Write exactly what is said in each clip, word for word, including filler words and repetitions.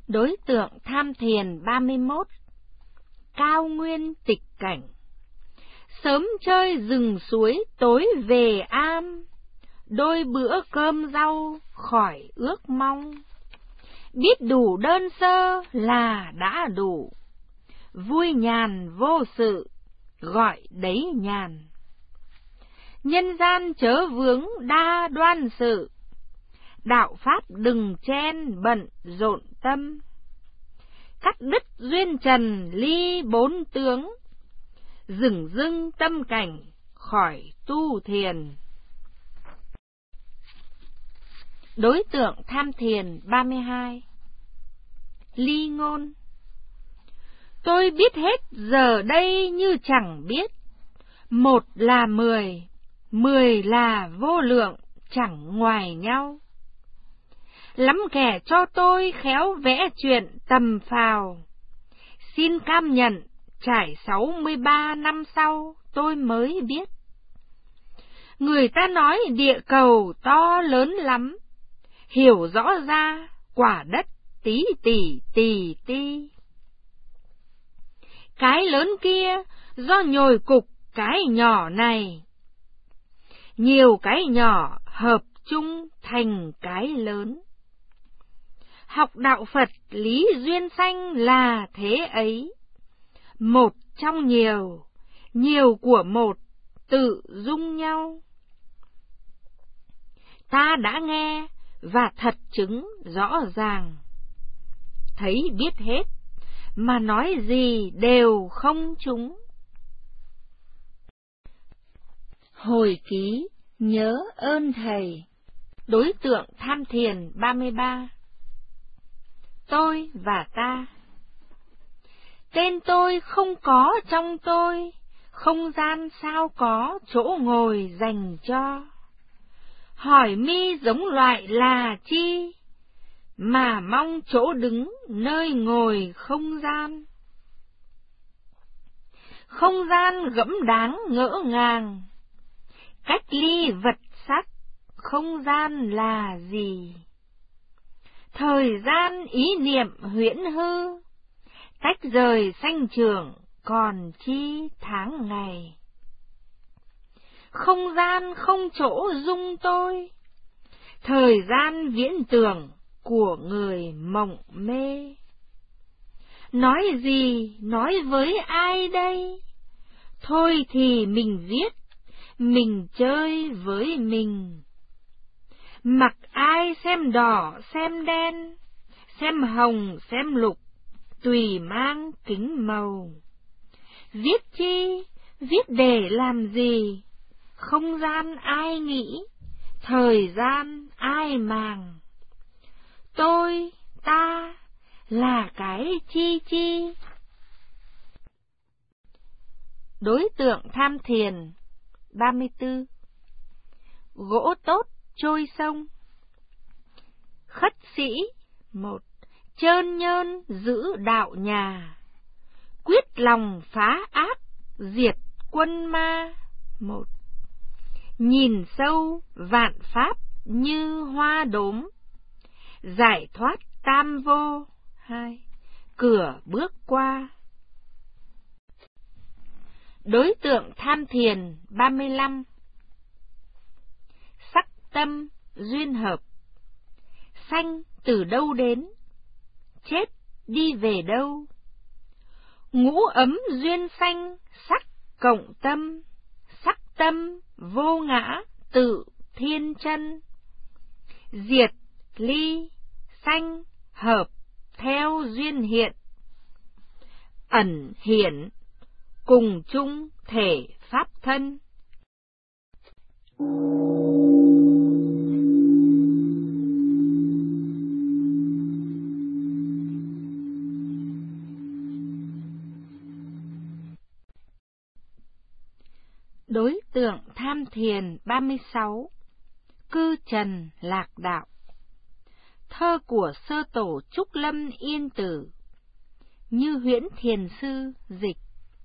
Đối tượng tham thiền ba mươi mốt. Cao nguyên tịch cảnh. Sớm chơi rừng suối, tối về am, đôi bữa cơm rau khỏi ước mong. Biết đủ đơn sơ là đã đủ, vui nhàn vô sự, gọi đấy nhàn. Nhân gian chớ vướng đa đoan sự, đạo pháp đừng chen bận rộn tâm. Cắt đứt duyên trần ly bốn tướng, dửng dưng tâm cảnh khỏi tu thiền. Đối tượng tham thiền ba mươi hai. Ly ngôn. Tôi biết hết giờ đây như chẳng biết, một là mười, mười là vô lượng, chẳng ngoài nhau. Lắm kẻ cho tôi khéo vẽ chuyện tầm phào, xin cam nhận trải sáu mươi ba năm sau tôi mới biết. Người ta nói địa cầu to lớn lắm, hiểu rõ ra quả đất tí tỉ tì ti. Cái lớn kia do nhồi cục cái nhỏ này, nhiều cái nhỏ hợp chung thành cái lớn. Học đạo Phật lý duyên sanh là thế ấy, một trong nhiều, nhiều của một, tự dung nhau. Ta đã nghe và thật chứng rõ ràng, thấy biết hết, mà nói gì đều không trúng. Hồi ký nhớ ơn thầy. Đối tượng tham thiền ba mươi ba. Tôi và ta. Tên tôi không có trong tôi, không gian sao có chỗ ngồi dành cho. Hỏi mi giống loại là chi, mà mong chỗ đứng nơi ngồi không gian. Không gian gẫm đáng ngỡ ngàng, cách ly vật sắc, không gian là gì? Thời gian ý niệm huyễn hư, tách rời sanh trường, còn chi tháng ngày. Không gian không chỗ dung tôi, thời gian viễn tưởng của người mộng mê. Nói gì, nói với ai đây? Thôi thì mình viết, mình chơi với mình. Mặc ai xem đỏ, xem đen, xem hồng, xem lục, tùy mang kính màu. Viết chi, viết để làm gì? Không gian ai nghĩ, thời gian ai màng. Tôi, ta, là cái chi chi. Đối tượng tham thiền ba mươi tư. Gỗ tốt trôi sông. Khất sĩ một. Trơn nhơn giữ đạo nhà, quyết lòng phá ác, diệt quân ma một. Nhìn sâu vạn pháp như hoa đốm, giải thoát tam vô hai. Cửa bước qua. Đối tượng tham thiền ba mươi lăm. Sắc tâm duyên hợp. Sanh từ đâu đến, chết đi về đâu? Ngũ ấm duyên sanh, sắc cộng tâm, sắc tâm vô ngã tự thiên chân. Diệt ly sanh hợp theo duyên hiện, ẩn hiển cùng chung thể pháp thân. Đối tượng tham thiền ba mươi sáu. Cư trần lạc đạo. Thơ của sơ tổ Trúc Lâm Yên Tử, Như Huyễn Thiền Sư dịch.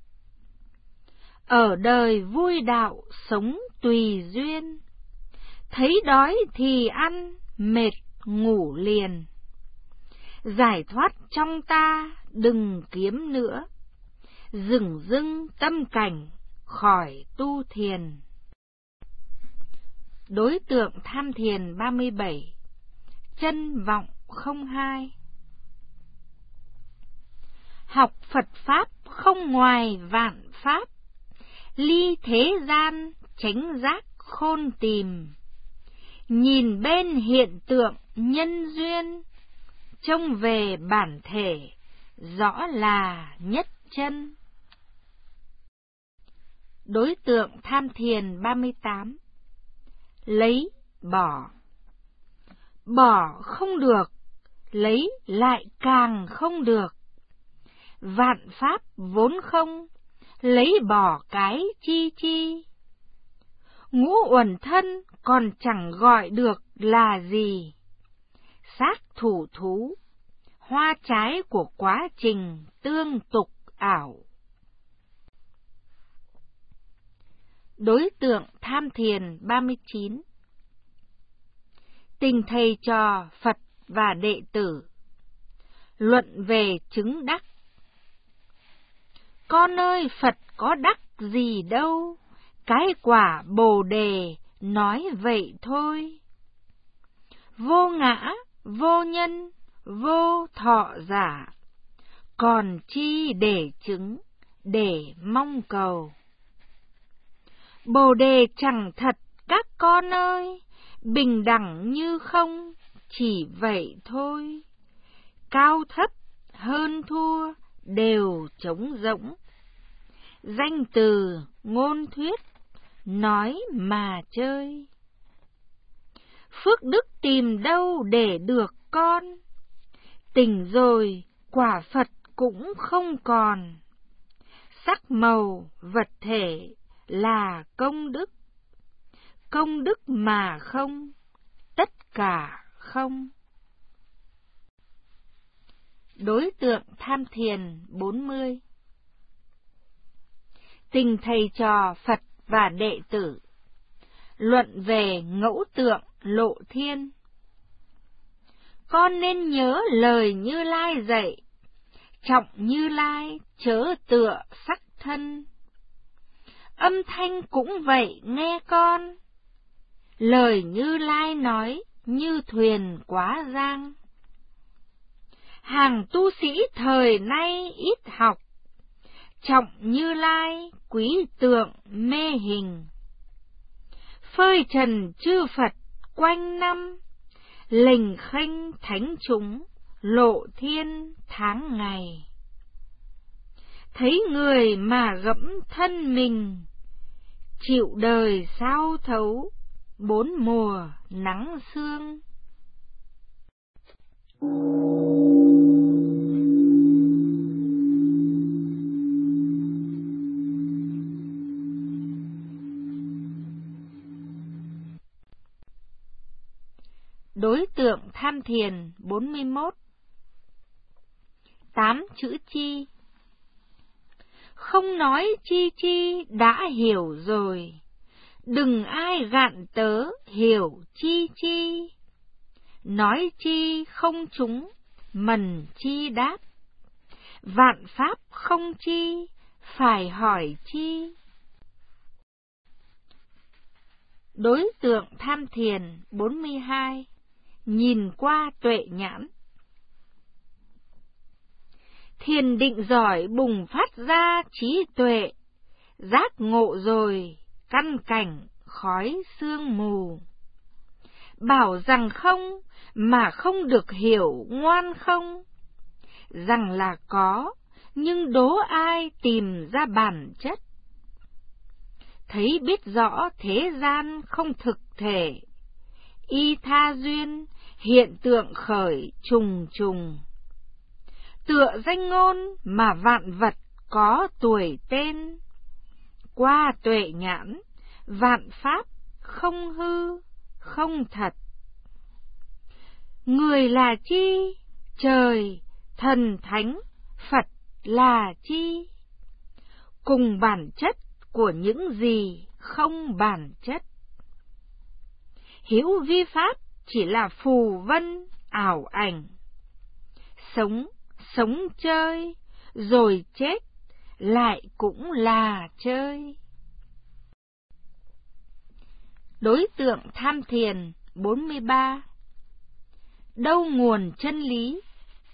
Ở đời vui đạo sống tùy duyên, thấy đói thì ăn, mệt ngủ liền. giải thoát trong ta đừng kiếm nữa, dừng dưng tâm cảnh khỏi tu thiền. Đối tượng tham thiền ba mươi bảy. Chân vọng không hai. Học Phật Pháp không ngoài vạn pháp, ly thế gian chánh giác khôn tìm. Nhìn bên hiện tượng nhân duyên, trông về bản thể rõ là nhất chân. Đối tượng tham thiền ba mươi tám. Lấy bỏ. Bỏ không được, lấy lại càng không được. Vạn pháp vốn không, lấy bỏ cái chi chi. Ngũ uẩn thân còn chẳng gọi được là gì. Xác thủ thú, hoa trái của quá trình tương tục ảo. Đối tượng tham thiền ba mươi chín. Tình thầy trò Phật và đệ tử. Luận về chứng đắc. Con ơi, Phật có đắc gì đâu, cái quả Bồ Đề nói vậy thôi. Vô ngã, vô nhân, vô thọ giả, còn chi để chứng, để mong cầu. Bồ Đề chẳng thật các con ơi, bình đẳng như không, chỉ vậy thôi. Cao thấp, hơn thua, đều trống rỗng. Danh từ, ngôn thuyết, nói mà chơi. Phước đức tìm đâu để được con, tỉnh rồi quả Phật cũng không còn. Sắc màu vật thể là công đức, công đức mà không, tất cả không. Đối tượng tham thiền bốn mươi. Tình thầy trò Phật và đệ tử. Luận về ngẫu tượng lộ thiên. Con nên nhớ lời Như Lai dạy, trọng Như Lai chớ tựa sắc thân. Âm thanh cũng vậy nghe con, lời Như Lai nói như thuyền quá giang. Hàng tu sĩ thời nay ít học, trọng Như Lai quý tượng mê hình. Phơi trần chư Phật quanh năm, lình khênh thánh chúng lộ thiên tháng ngày. Thấy người mà gẫm thân mình, chịu đời sao thấu bốn mùa nắng sương. Đối tượng tham thiền bốn mươi mốt. Tám chữ chi. Không nói chi chi đã hiểu rồi, đừng ai gạn tớ hiểu chi chi. Nói chi không trúng, mần chi đáp. Vạn pháp không chi, phải hỏi chi. Đối tượng tham thiền bốn mươi hai. Nhìn qua tuệ nhãn. Thiền định giỏi bùng phát ra trí tuệ, giác ngộ rồi căn cảnh khói sương mù. Bảo rằng không mà không được hiểu ngoan không, rằng là có nhưng đố ai tìm ra bản chất. Thấy biết rõ thế gian không thực thể, y tha duyên hiện tượng khởi trùng trùng. Tựa danh ngôn mà vạn vật có tuổi tên, qua tuệ nhãn vạn pháp không hư không thật. Người là chi, trời, thần thánh, Phật là chi, cùng bản chất của những gì không bản chất. Hữu vi pháp chỉ là phù vân ảo ảnh, sống, sống chơi, rồi chết, lại cũng là chơi. Đối tượng tham thiền bốn mươi ba. Đâu nguồn chân lý?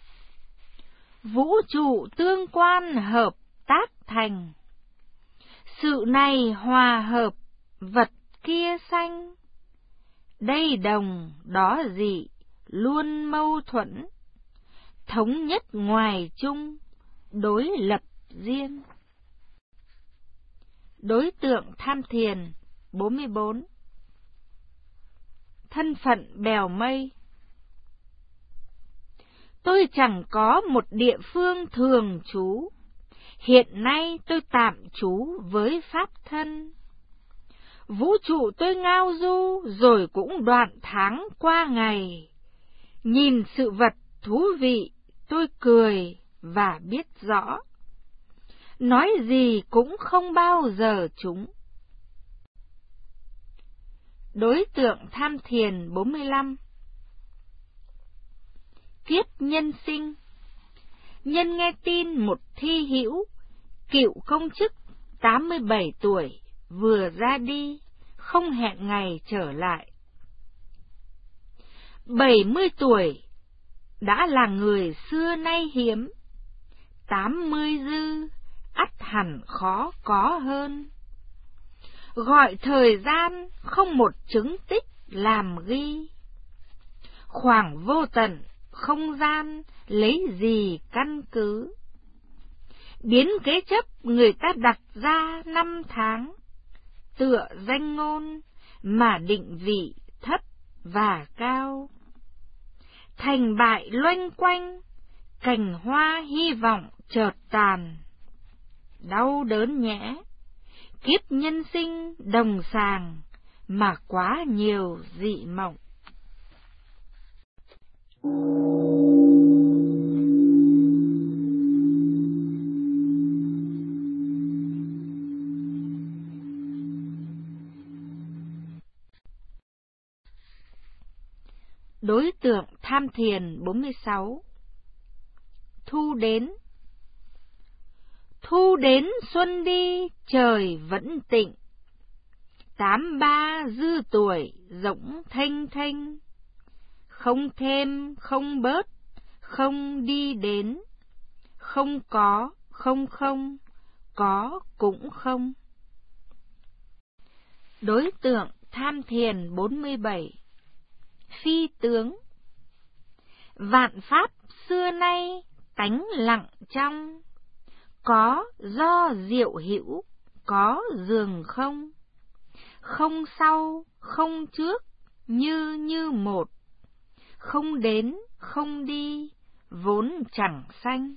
Vũ trụ tương quan hợp tác thành, sự này hòa hợp, vật kia sanh. Đây đồng, đó dị, luôn mâu thuẫn, thống nhất ngoài chung, đối lập riêng. Đối tượng tham thiền bốn mươi bốn. Thân phận bèo mây. Tôi chẳng có một địa phương thường trú, hiện nay tôi tạm trú với pháp thân. Vũ trụ tôi ngao du, rồi cũng đoạn tháng qua ngày. Nhìn sự vật thú vị, tôi cười và biết rõ. Nói gì cũng không bao giờ trúng. Đối tượng tham thiền bốn mươi lăm. Kiếp nhân sinh. Nhân nghe tin một thi hữu, cựu công chức tám mươi bảy tuổi, vừa ra đi, không hẹn ngày trở lại. bảy mươi tuổi, đã là người xưa nay hiếm, tám mươi dư, ắt hẳn khó có hơn. Gọi thời gian, không một chứng tích làm ghi. Khoảng vô tận, không gian, lấy gì căn cứ? Biến kế chấp người ta đặt ra năm tháng, tựa danh ngôn mà định vị thấp và cao. Thành bại loanh quanh, cành hoa hy vọng chợt tàn. Đau đớn nhẽ, kiếp nhân sinh đồng sàng, mà quá nhiều dị mộng. Đối tượng tham thiền bốn mươi sáu. Thu đến. Thu đến xuân đi, trời vẫn tịnh. Tám ba dư tuổi, rỗng thênh thênh. Không thêm, không bớt, không đi đến. Không có, không không, có cũng không. Đối tượng tham thiền bốn mươi bảy. Phi tướng. Vạn pháp xưa nay tánh lặng trong, có do diệu hữu, có dường không. Không sau, không trước, như như một. Không đến, không đi, vốn chẳng sanh.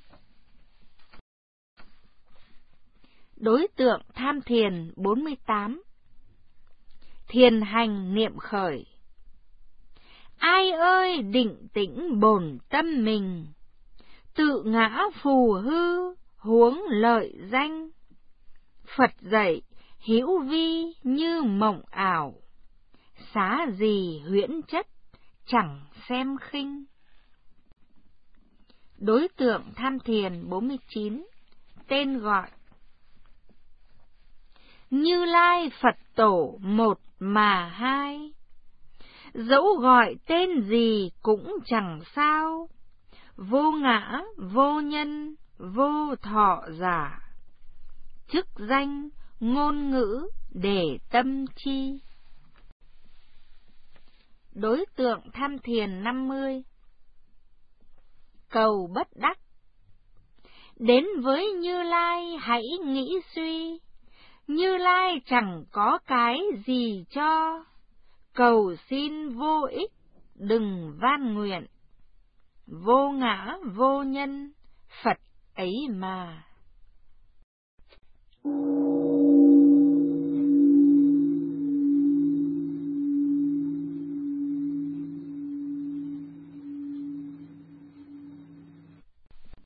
Đối tượng tham thiền bốn mươi tám. Thiền hành niệm khởi. Ai ơi định tĩnh bổn tâm mình, tự ngã phù hư, huống lợi danh. Phật dạy hữu vi như mộng ảo, xá gì huyễn chất, chẳng xem khinh. Đối tượng tham thiền bốn mươi chín. Tên gọi. Như Lai Phật Tổ một mà hai, dẫu gọi tên gì cũng chẳng sao. Vô ngã, vô nhân, vô thọ giả, chức danh, ngôn ngữ, để tâm chi. Đối tượng tham thiền năm mươi. Cầu bất đắc. Đến với Như Lai hãy nghĩ suy, Như Lai chẳng có cái gì cho. Cầu xin vô ích, đừng van nguyện. Vô ngã vô nhân, Phật ấy mà.